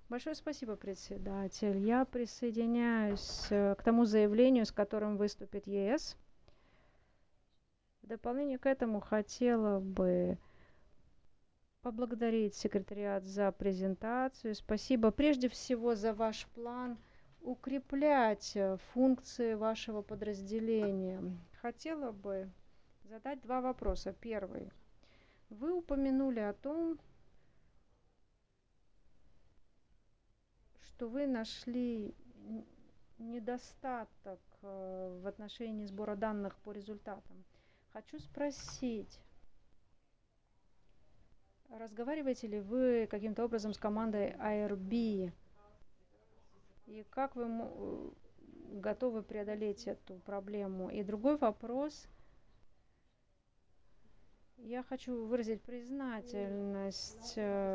Большое спасибо, председатель. Я присоединяюсь к тому заявлению, с которым выступит ЕС. В дополнение к этому хотела бы поблагодарить секретариат за презентацию. Спасибо прежде всего за ваш план укреплять функции вашего подразделения. Хотела бы задать два вопроса. Первый. Вы упомянули о том, что вы нашли недостаток в отношении сбора данных по результатам. Хочу спросить, разговариваете ли вы каким-то образом с командой IRB и как вы готовы преодолеть эту проблему? И другой вопрос. Я хочу выразить признательность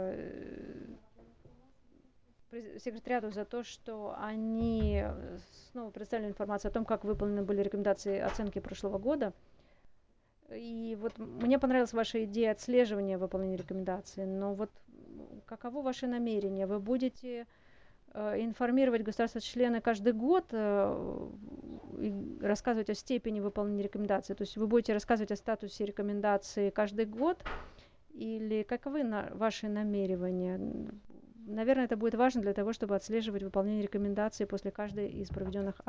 секретариату за то, что они снова представили информацию о том, как выполнены были рекомендации оценки прошлого года. И вот мне понравилась ваша идея отслеживания выполнения рекомендаций, но вот каково ваше намерение? Вы будете информировать государства-члены каждый год, рассказывать о степени выполнения рекомендаций? То есть вы будете рассказывать о статусе рекомендаций каждый год? Или каковы ваши намерения? Наверное, это будет важно для того, чтобы отслеживать выполнение рекомендаций после каждой из проведенных